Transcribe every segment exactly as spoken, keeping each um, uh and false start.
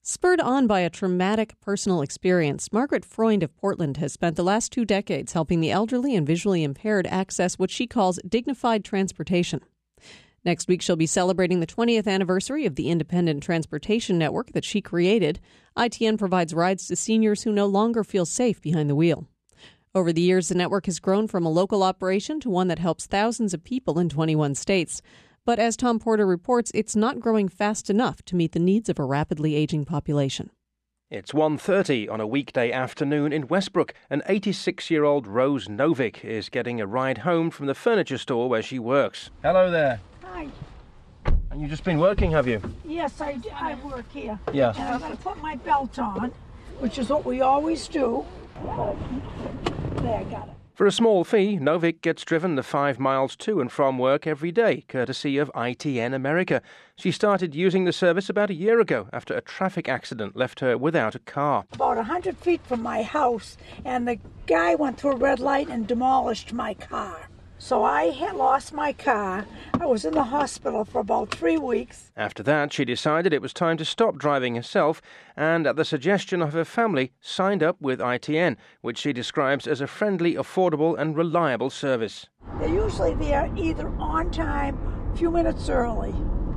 Spurred on by a traumatic personal experience, Margaret Freund of Portland has spent the last two decades helping the elderly and visually impaired access what she calls dignified transportation. Next week, she'll be celebrating the twentieth anniversary of the independent transportation network that she created. I T N provides rides to seniors who no longer feel safe behind the wheel. Over the years, the network has grown from a local operation to one that helps thousands of people in twenty-one states. But as Tom Porter reports, it's not growing fast enough to meet the needs of a rapidly aging population. It's one thirty on a weekday afternoon in Westbrook. An eighty-six-year-old Rose Novick is getting a ride home from the furniture store where she works. Hello there. Hi. And you've just been working, have you? Yes, I, I work here. Yeah. And I'm going to put my belt on, which is what we always do. There, I got it. For a small fee, Novick gets driven the five miles to and from work every day, courtesy of I T N America. She started using the service about a year ago after a traffic accident left her without a car. About one hundred feet from my house, and the guy went through a red light and demolished my car. So I had lost my car. I was in the hospital for about three weeks. After that, she decided it was time to stop driving herself and, at the suggestion of her family, signed up with I T N, which she describes as a friendly, affordable and reliable service. They're usually there either on time, a few minutes early.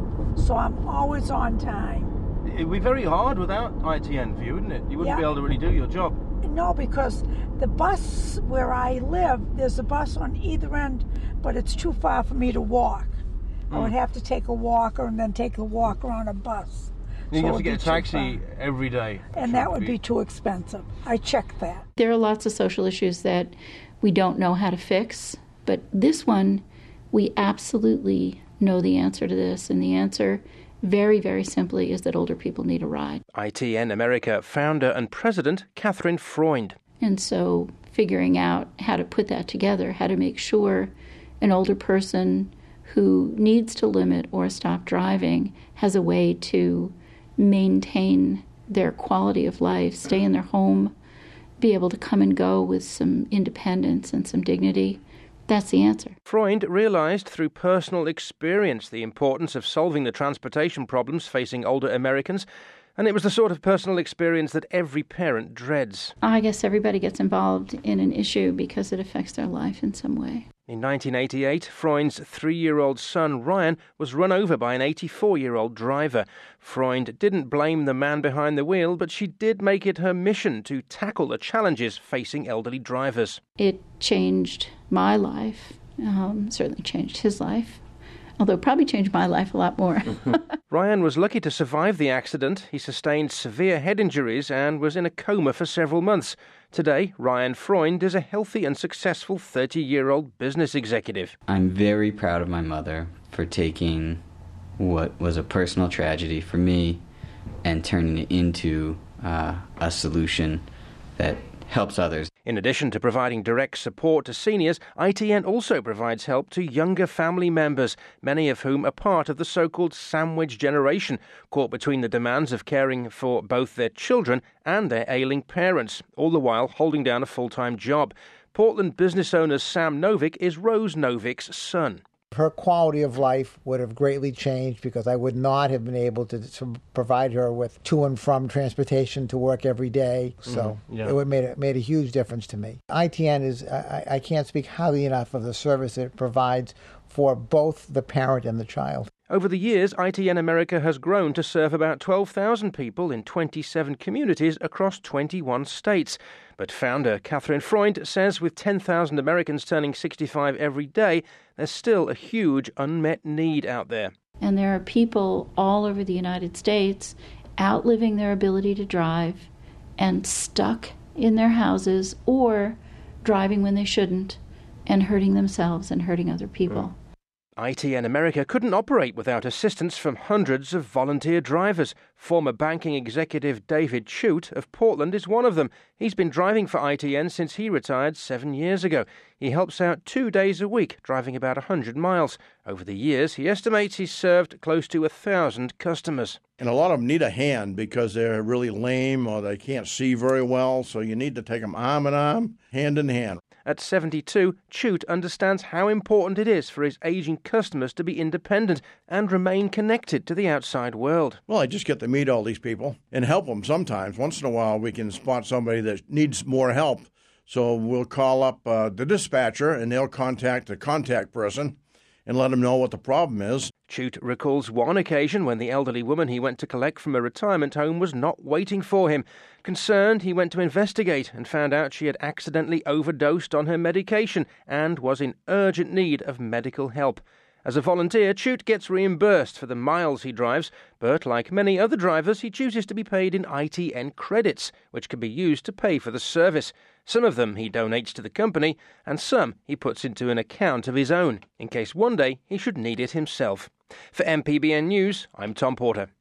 So I'm always on time. It would be very hard without I T N for you, wouldn't it? You wouldn't Yeah. be able to really do your job. No, because the bus where I live, there's a bus on either end, but it's too far for me to walk. Mm. I would have to take a walker and then take a walk around a bus. You so have to get a taxi every day. And that would be too expensive. I checked that. There are lots of social issues that we don't know how to fix, but this one, we absolutely know the answer to this, and the answer very, very simply is that older people need a ride. I T N America founder and president Catherine Freund. And so figuring out how to put that together, how to make sure an older person who needs to limit or stop driving has a way to maintain their quality of life, stay in their home, be able to come and go with some independence and some dignity. That's the answer. Freund realized through personal experience the importance of solving the transportation problems facing older Americans, and it was the sort of personal experience that every parent dreads. I guess everybody gets involved in an issue because it affects their life in some way. In nineteen eighty-eight, Freund's three-year-old son, Ryan, was run over by an eighty-four-year-old driver. Freund didn't blame the man behind the wheel, but she did make it her mission to tackle the challenges facing elderly drivers. It changed my life, um, certainly changed his life, although it probably changed my life a lot more. Ryan was lucky to survive the accident. He sustained severe head injuries and was in a coma for several months. Today, Ryan Freund is a healthy and successful thirty-year-old business executive. I'm very proud of my mother for taking what was a personal tragedy for me and turning it into uh, a solution that helps others. In addition to providing direct support to seniors, I T N also provides help to younger family members, many of whom are part of the so-called sandwich generation, caught between the demands of caring for both their children and their ailing parents, all the while holding down a full-time job. Portland business owner Sam Novick is Rose Novick's son. Her quality of life would have greatly changed because I would not have been able to, to provide her with to and from transportation to work every day. So mm, yeah. it would made a, made a huge difference to me. I T N is, I, I can't speak highly enough of the service it provides for both the parent and the child. Over the years, I T N America has grown to serve about twelve thousand people in twenty-seven communities across twenty-one states. But founder Catherine Freund says with ten thousand Americans turning sixty-five every day, there's still a huge unmet need out there. And there are people all over the United States outliving their ability to drive and stuck in their houses or driving when they shouldn't and hurting themselves and hurting other people. Mm. I T N America couldn't operate without assistance from hundreds of volunteer drivers. Former banking executive David Chute of Portland is one of them. He's been driving for I T N since he retired seven years ago. He helps out two days a week, driving about one hundred miles. Over the years, he estimates he's served close to one thousand customers. And a lot of them need a hand because they're really lame or they can't see very well, so you need to take them arm in arm, hand in hand. At seventy-two, Chute understands how important it is for his ageing customers to be independent and remain connected to the outside world. Well, I just get to meet all these people and help them sometimes. Once in a while, we can spot somebody that needs more help. So we'll call up uh, the dispatcher, and they'll contact the contact person and let them know what the problem is. Chute recalls one occasion when the elderly woman he went to collect from a retirement home was not waiting for him. Concerned, he went to investigate and found out she had accidentally overdosed on her medication and was in urgent need of medical help. As a volunteer, Chute gets reimbursed for the miles he drives, but like many other drivers, he chooses to be paid in I T N credits, which can be used to pay for the service. Some of them he donates to the company, and some he puts into an account of his own, in case one day he should need it himself. For M P B N News, I'm Tom Porter.